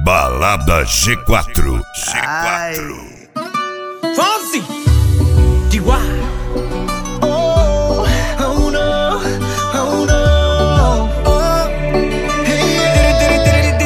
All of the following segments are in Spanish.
Balada G4. Fonsi, Chihuahua. Oh, oh no, oh no, oh. Hey.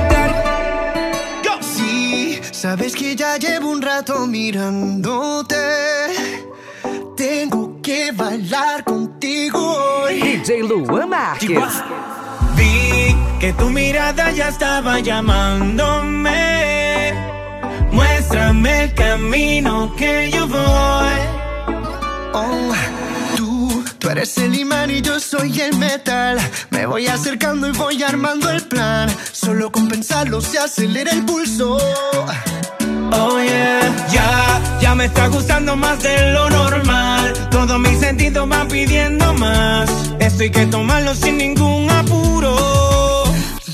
Sí, sabes que ya llevo un rato mirándote. Tengo que bailar contigo hoy. DJ Luan Marques. Vi que tu mirada ya estaba llamándome. Muéstrame el camino que yo voy. Oh, tú eres el imán y yo soy el metal. Me voy acercando y voy armando el plan. Solo con pensarlo se acelera el pulso. Oh yeah, ya me está gustando más de lo normal. Todos mis sentidos van pidiendo más. Esto hay que tomarlo sin ningún apuro.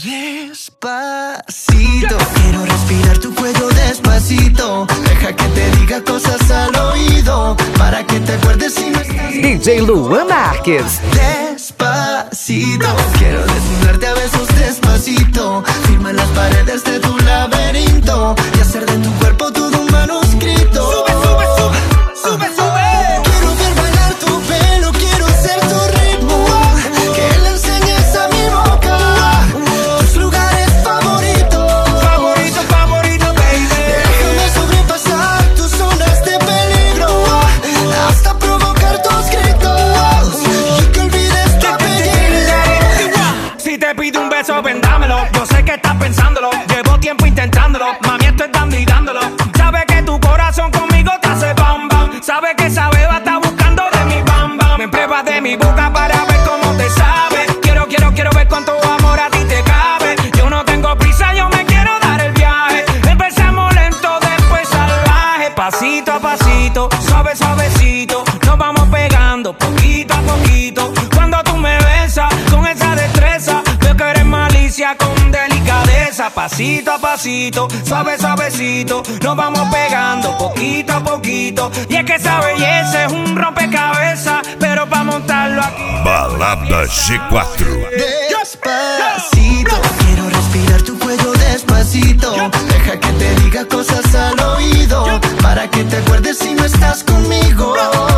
Despacito, quiero respirar tu cuello despacito. Deja que te diga cosas al oído, para que te acuerdes si no estás. DJ Luan Marques. Despacito, quiero desnudarte a besos despacito. Firma las paredes de tu laberinto y hacer de tu cuerpo todo un manuscrito. Sube, sube, sube, sube, sube. Quiero ver bailar tu pelo, quiero ser tu ritmo. Que le enseñes a mi boca tus lugares favoritos. Favorito, favorito, baby. Déjame sobrepasar tus zonas de peligro, hasta provocar tus gritos y que olvides tu apellido. Si te pido un beso, vendámelo. Yo sé que estás pensándolo. Llevo tiempo intentándolo. Mami, esto es dando y dándolo. Sabe que tu corazón conmigo te hace bam bam. Sabe que esa beba está buscando de mi bam bam. Me pruebas de mi boca para ver cómo te sabe. Quiero ver cuánto amor a ti te cabe. Yo no tengo prisa, yo me quiero dar el viaje. Empezamos lento, después salvaje. Pasito a pasito, suave, suavecito. Nos vamos pegando poquito a poquito. Cuando tú me besas con esa destreza, veo que eres malicia con delicadeza. Pasito a pasito, suave, suavecito. Nos vamos pegando poquito a poquito. Y es que esa belleza es un rompecabezas, pero para montarlo aquí. Balada G4. Despacito, quiero respirar tu cuello despacito. Deja que te diga cosas al oído, para que te acuerdes si no estás conmigo.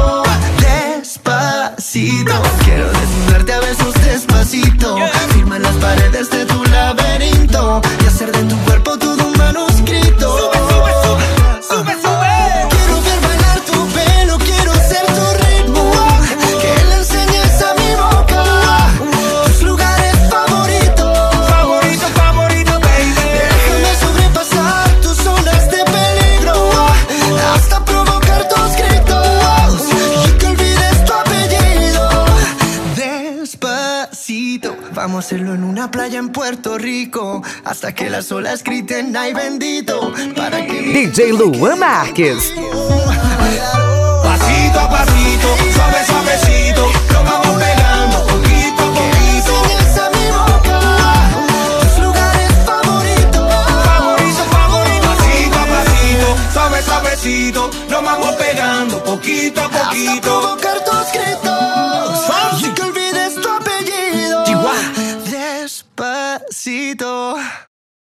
Despacito, quiero desnudarte a besos despacito. Firma las paredes de tu laberinto y hacer de tu cuerpo todo un manuscrito. Sube, sube, sube, sube, sube. Quiero ver bailar tu pelo, quiero ser tu ritmo. Que le enseñes a mi boca tus lugares favoritos. Favorito, favorito, baby. Déjame sobrepasar tus zonas de peligro, hasta provocar tus gritos y que olvides tu apellido. Despacito, vamos a hacerlo en una playa en Puerto Rico, hasta que las olas griten ay bendito, para que DJ Luan Marques. Pasito a pasito, suave, suavecito. Nos vamos pegando poquito a poquito. enseñes a mi boca tus lugares favoritos. Favorito, favorito. Pasito a pasito, suave, suavecito. Nos vamos pegando poquito a Hasta poquito. provocar tus gritos y que olvides tu apellido. Chihuahua. Despacito.